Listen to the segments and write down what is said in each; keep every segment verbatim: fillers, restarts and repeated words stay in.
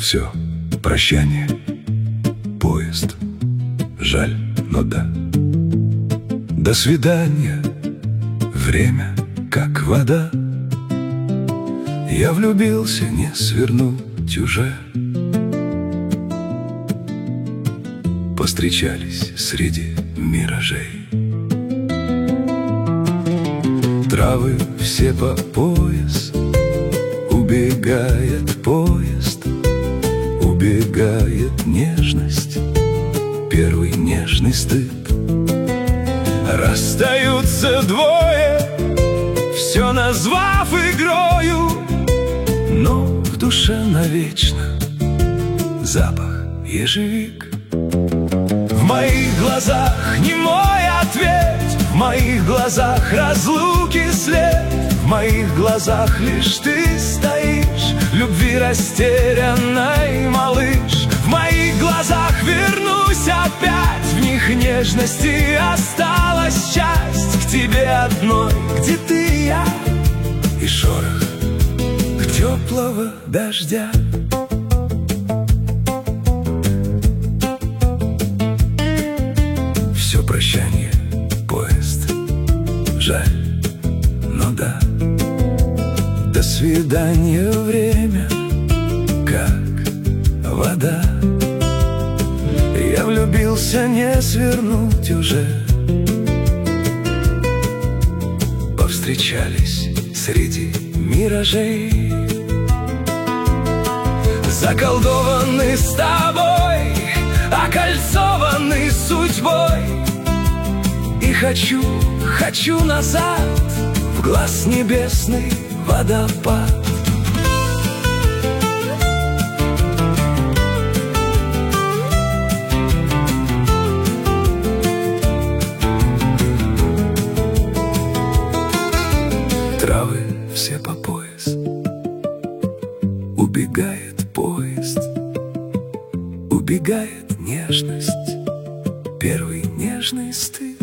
все, прощание, поезд. Жаль, но да. До свидания, время как вода. Я влюбился, не свернуть уже. Повстречались среди миражей. Травы все по пояс. Убегает поезд. Убегает нежность. Первый нежный стыд. Расстаются двое, все назвав игрою, но в душе навечно запах ежевик. В моих глазах немой ответ, в моих глазах разлуки след, в моих глазах лишь ты стоишь, любви растерянной малыш. В моих глазах вернусь опять, в них нежности осталась часть. К тебе одной, где ты и я, и шорох теплого дождя. Все прощание, поезд. Жаль, но да. До свидания, время как вода. Я влюбился, не свернуть уже. Повстречались среди миражей. Заколдованы с тобой, окольцованы судьбой. И хочу, хочу назад, в глаз небесный водопад. Травы все по пояс. Убегает поезд. Убегает нежность. Первый нежный стыд.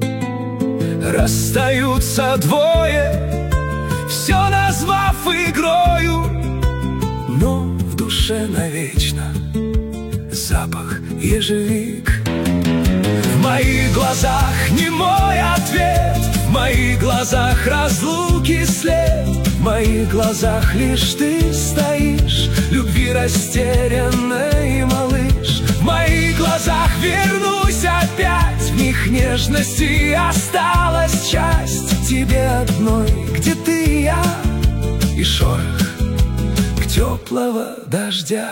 Расстаются двое, все назвав игрою, но в душе навечно запах ежевик. В моих глазах немой ответ, в моих глазах разлуки след, в моих глазах лишь ты стоишь, любви растерянной малыш. В моих глазах вернусь опять, в них нежности осталась часть. К тебе одной, где ты и я, и шорох теплого дождя.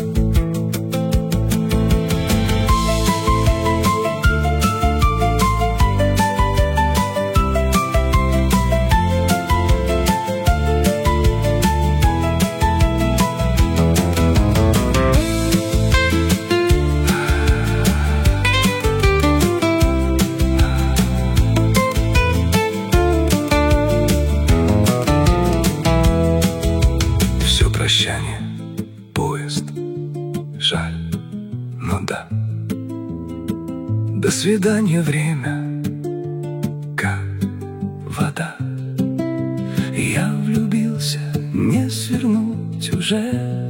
Прощание, поезд. Жаль, но да. До свидания, время как вода. Я влюбился, не свернуть уже.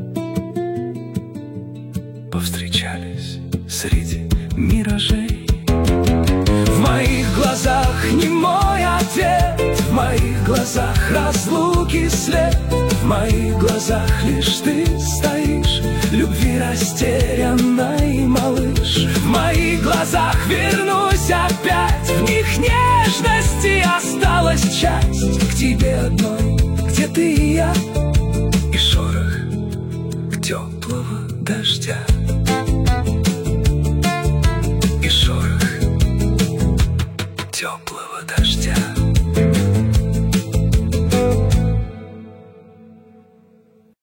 Повстречались среди миражей. В моих глазах немой ответ, в моих глазах разлуки след, в моих глазах лишь ты стоишь, любви растерянной малыш. В моих глазах вернусь опять, в них нежности осталась часть. К тебе одной, где ты и я, и шорох теплого дождя.